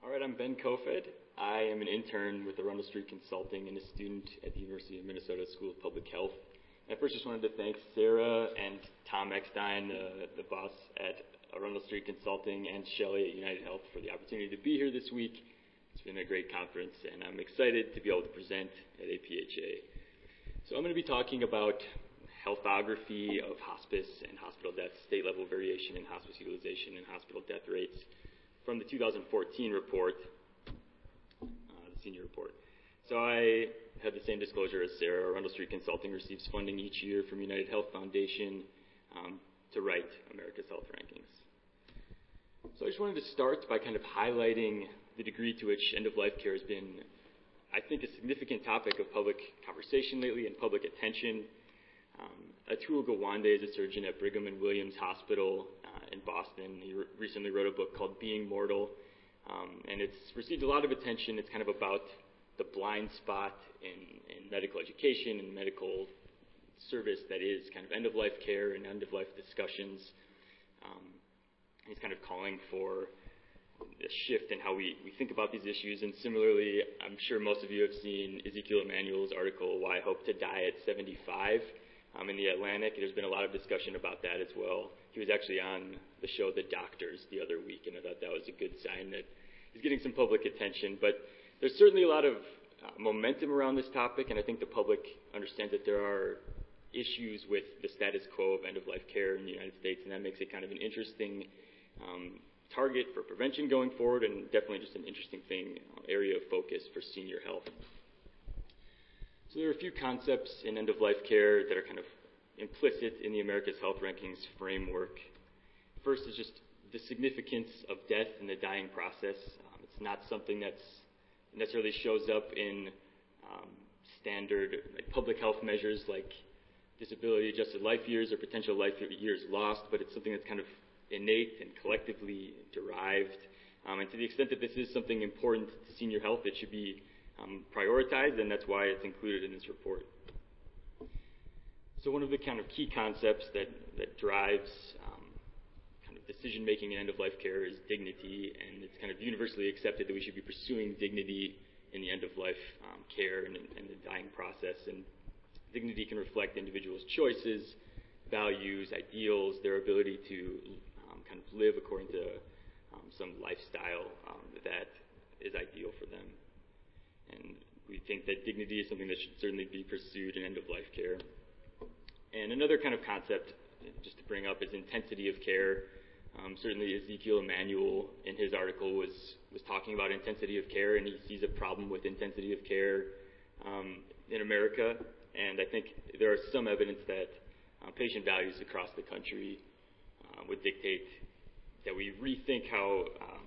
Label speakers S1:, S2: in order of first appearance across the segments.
S1: All right, I'm Ben Kofed. I am an intern with Arundel Street Consulting and a student at the University of Minnesota School of Public Health. And I first just wanted to thank Sarah and Tom Eckstein, the boss at Arundel Street Consulting, and Shelley at United Health for the opportunity to be here this week. It's been a great conference, and I'm excited to be able to present at APHA. So I'm going to be talking about healthography of hospice and hospital deaths, state-level variation in hospice utilization and hospital death rates from the 2014 report, the senior report. So I have the same disclosure as Sarah. Arundel Street Consulting receives funding each year from United Health Foundation to write America's Health Rankings. So I just wanted to start by kind of highlighting the degree to which end-of-life care has been, I think, a significant topic of public conversation lately and public attention. Atul Gawande is a surgeon at Brigham and Women's Hospital in Boston. He recently wrote a book called Being Mortal, and it's received a lot of attention. It's kind of about the blind spot in medical education and medical service that is kind of end-of-life care and end-of-life discussions. He's kind of calling for a shift in how we think about these issues. And similarly, I'm sure most of you have seen Ezekiel Emanuel's article, Why I Hope to Die at 75, in the Atlantic. There's been a lot of discussion about that as well. He was actually on the show The Doctors the other week, and I thought that was a good sign that he's getting some public attention. But there's certainly a lot of momentum around this topic, and I think the public understands that there are issues with the status quo of end-of-life care in the United States, and that makes it kind of an interesting target for prevention going forward, and definitely just an interesting area of focus for senior health. So there are a few concepts in end-of-life care that are kind of implicit in the America's Health Rankings framework. First is just the significance of death in the dying process. It's not something that necessarily shows up in standard public health measures like disability-adjusted life years or potential life years lost, but it's something that's kind of innate and collectively derived. And to the extent that this is something important to senior health, it should be prioritized, and that's why it's included in this report. So one of the kind of key concepts that drives kind of decision-making in end-of-life care is dignity, and it's kind of universally accepted that we should be pursuing dignity in the end-of-life care and the dying process. And dignity can reflect individuals' choices, values, ideals, their ability to kind of live according to some lifestyle that is ideal for them. And we think that dignity is something that should certainly be pursued in end-of-life care. And another kind of concept, just to bring up, is intensity of care. Certainly Ezekiel Emanuel, in his article, was talking about intensity of care, and he sees a problem with intensity of care in America. And I think there is some evidence that patient values across the country would dictate that we rethink how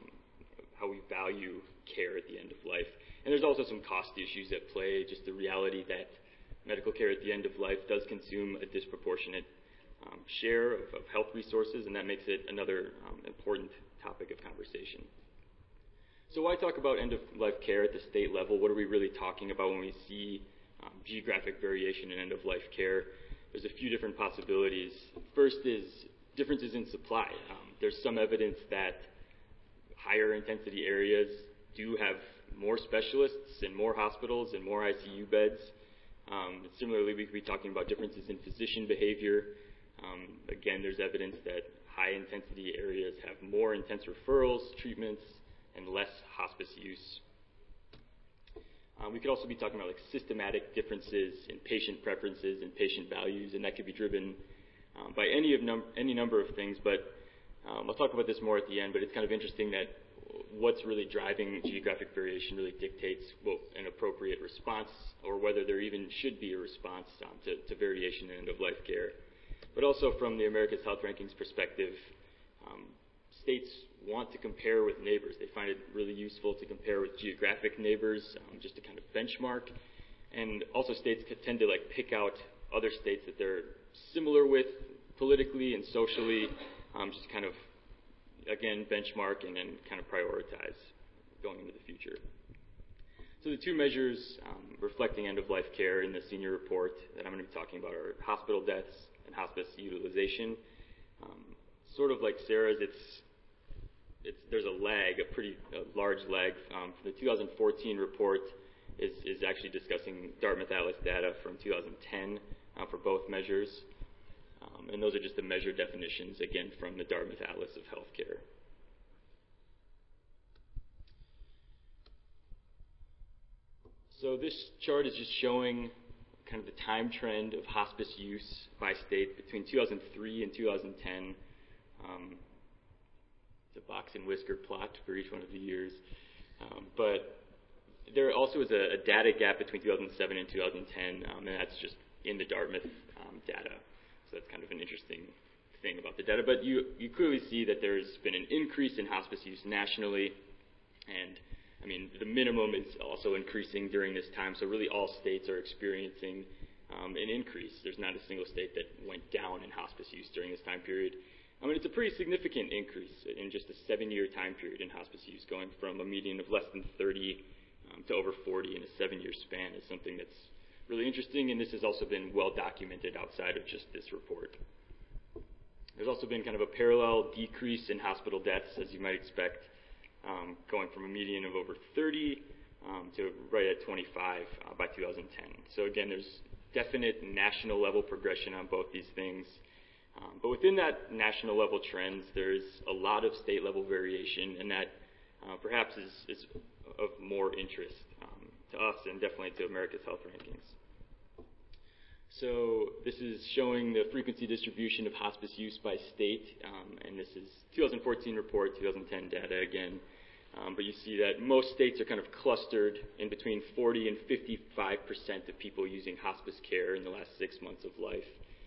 S1: we value care at the end of life. And there's also some cost issues at play, just the reality that medical care at the end of life does consume a disproportionate share of health resources, and that makes it another important topic of conversation. So why talk about end-of-life care at the state level? What are we really talking about when we see geographic variation in end-of-life care? There's a few different possibilities. First is differences in supply. There's some evidence that higher intensity areas do have more specialists and more hospitals and more ICU beds. Similarly, we could be talking about differences in physician behavior. Again, there's evidence that high intensity areas have more intense referrals, treatments, and less hospice use. We could also be talking about like systematic differences in patient preferences and patient values, and that could be driven by any number of things. But I'll talk about this more at the end. But it's kind of interesting that what's really driving geographic variation really dictates an appropriate response, or whether there even should be a response to variation in end-of-life care. But also from the America's Health Rankings perspective, states want to compare with neighbors. They find it really useful to compare with geographic neighbors, just to kind of benchmark. And also states tend to pick out other states that they're similar with politically and socially, just to kind of, again, benchmark and then kind of prioritize going into the future. So the two measures reflecting end-of-life care in the senior report that I'm going to be talking about are hospital deaths and hospice utilization. Sort of like Sarah's, it's there's a lag, a pretty large lag. The 2014 report is actually discussing Dartmouth Atlas data from 2010 for both measures. And those are just the measure definitions, again, from the Dartmouth Atlas of Healthcare. So this chart is just showing kind of the time trend of hospice use by state between 2003 and 2010. It's a box and whisker plot for each one of the years. But there also is a data gap between 2007 and 2010, and that's just in the Dartmouth data. So that's kind of an interesting thing about the data. But you clearly see that there's been an increase in hospice use nationally, and I mean, the minimum is also increasing during this time, so really all states are experiencing an increase. There's not a single state that went down in hospice use during this time period. I mean, it's a pretty significant increase in just a 7-year time period in hospice use, going from a median of less than 30 to over 40 in a 7-year span is something that's really interesting, and this has also been well documented outside of just this report. There's also been kind of a parallel decrease in hospital deaths, as you might expect, going from a median of over 30 to right at 25 by 2010. So again, there's definite national level progression on both these things. But within that national level trends, there's a lot of state level variation, and that perhaps is of more interest to us and definitely to America's Health Rankings. So this is showing the frequency distribution of hospice use by state, and this is 2014 report, 2010 data again. But you see that most states are kind of clustered in between 40 and 55% of people using hospice care in the last 6 months of life.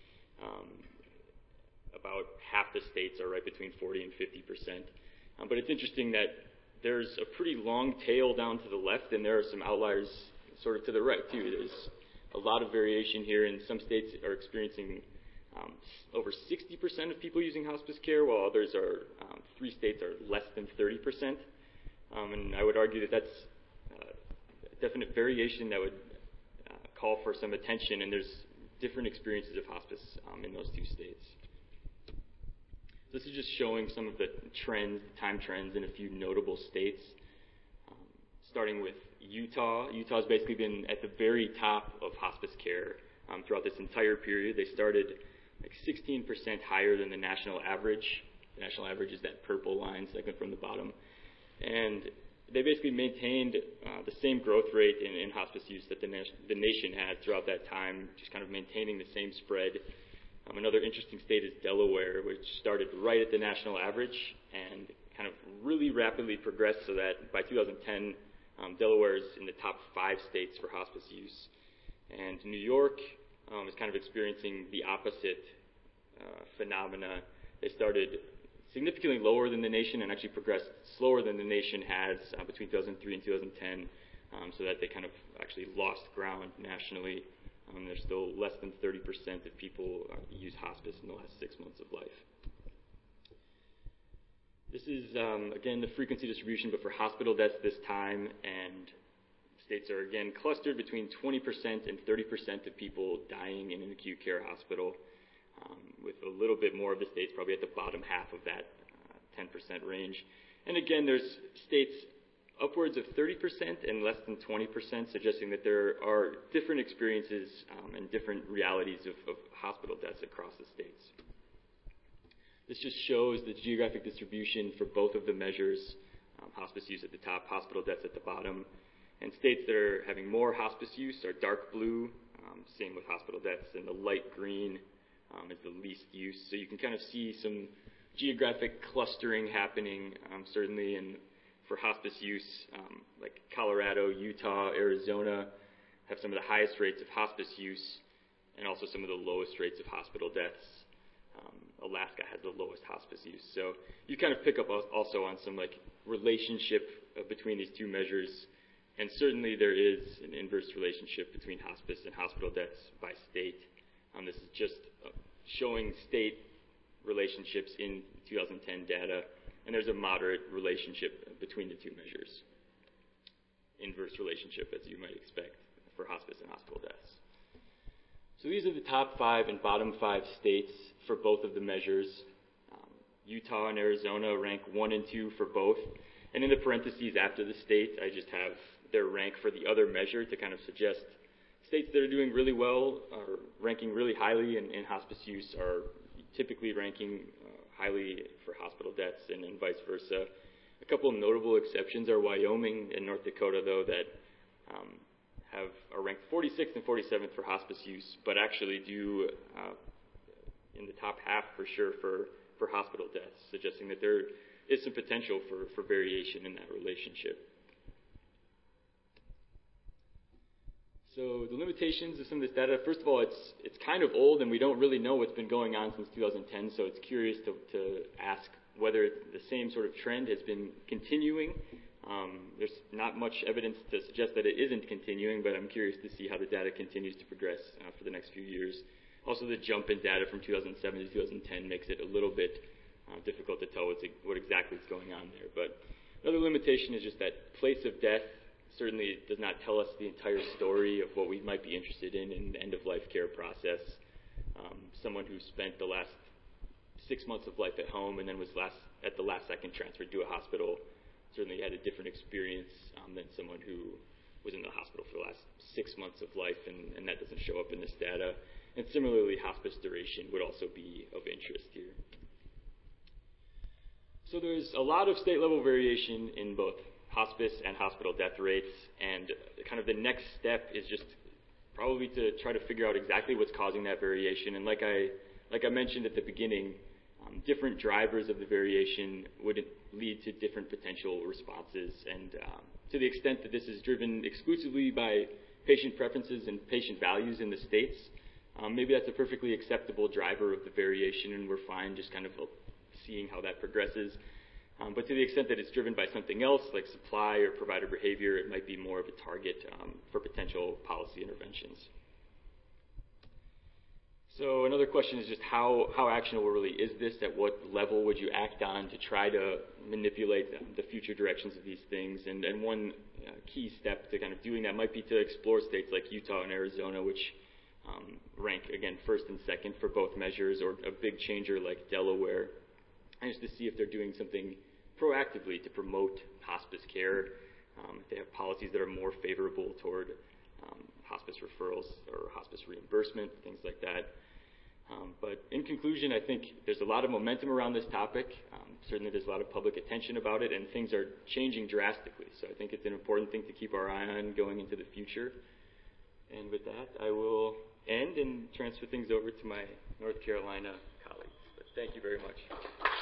S1: About half the states are right between 40 and 50%. But it's interesting that there's a pretty long tail down to the left, and there are some outliers sort of to the right, too. There's a lot of variation here, and some states are experiencing over 60% of people using hospice care, while others are, 3 states are less than 30%. And I would argue that that's a definite variation that would call for some attention, and there's different experiences of hospice in those 2 states. This is just showing some of the trends, time trends in a few notable states. Starting with Utah. Utah's basically been at the very top of hospice care throughout this entire period. They started like 16% higher than the national average. The national average is that purple line second from the bottom. And they basically maintained the same growth rate in hospice use that the nation had throughout that time, just kind of maintaining the same spread. Another interesting state is Delaware, which started right at the national average and kind of really rapidly progressed so that by 2010, Delaware is in the top 5 states for hospice use. And New York is kind of experiencing the opposite phenomena. They started significantly lower than the nation and actually progressed slower than the nation has between 2003 and 2010, so that they kind of actually lost ground nationally. There's still less than 30% of people use hospice in the last 6 months of life. This is, again, the frequency distribution, but for hospital deaths this time, and states are, again, clustered between 20% and 30% of people dying in an acute care hospital, with a little bit more of the states probably at the bottom half of that 10% range. And again, there's states upwards of 30% and less than 20%, suggesting that there are different experiences and different realities of hospital deaths across the states. This just shows the geographic distribution for both of the measures, hospice use at the top, hospital deaths at the bottom. And states that are having more hospice use are dark blue, same with hospital deaths, and the light green is the least use. So you can kind of see some geographic clustering happening, certainly for hospice use, like Colorado, Utah, Arizona have some of the highest rates of hospice use and also some of the lowest rates of hospital deaths. Alaska has the lowest hospice use. So you kind of pick up also on some like relationship between these 2 measures, and certainly there is an inverse relationship between hospice and hospital deaths by state. This is just showing state relationships in 2010 data, and there's a moderate relationship between the 2 measures. Inverse relationship, as you might expect, for hospice and hospital deaths. So these are the top 5 and bottom 5 states for both of the measures. Utah and Arizona rank 1 and 2 for both. And in the parentheses after the states, I just have their rank for the other measure to kind of suggest states that are doing really well are ranking really highly in hospice use are typically ranking highly for hospital deaths and vice versa. A couple of notable exceptions are Wyoming and North Dakota, though, that are ranked 46th and 47th for hospice use, but actually do in the top half for sure for hospital deaths, suggesting that there is some potential for variation in that relationship. So the limitations of some of this data, first of all, it's kind of old and we don't really know what's been going on since 2010, so it's curious to ask whether the same sort of trend has been continuing. There's not much evidence to suggest that it isn't continuing, but I'm curious to see how the data continues to progress for the next few years. Also, the jump in data from 2007 to 2010 makes it a little bit difficult to tell what exactly is going on there. But another limitation is just that place of death certainly does not tell us the entire story of what we might be interested in the end-of-life care process. Someone who spent the last 6 months of life at home and then was at the last second transferred to a hospital certainly had a different experience than someone who was in the hospital for the last 6 months of life, and that doesn't show up in this data. And similarly, hospice duration would also be of interest here. So there's a lot of state-level variation in both hospice and hospital death rates, and kind of the next step is just probably to try to figure out exactly what's causing that variation. And like I mentioned at the beginning, different drivers of the variation would lead to different potential responses. And to the extent that this is driven exclusively by patient preferences and patient values in the states, maybe that's a perfectly acceptable driver of the variation, and we're fine just kind of seeing how that progresses. But to the extent that it's driven by something else, like supply or provider behavior, it might be more of a target for potential policy interventions. So another question is just how actionable really is this? At what level would you act on to try to manipulate the future directions of these things? And one key step to kind of doing that might be to explore states like Utah and Arizona, which rank, again, first and second for both measures, or a big changer like Delaware, and just to see if they're doing something proactively to promote hospice care, if they have policies that are more favorable toward hospice referrals or hospice reimbursement, things like that. But in conclusion, I think there's a lot of momentum around this topic. Certainly there's a lot of public attention about it, and things are changing drastically. So I think it's an important thing to keep our eye on going into the future. And with that, I will end and transfer things over to my North Carolina colleagues. But thank you very much.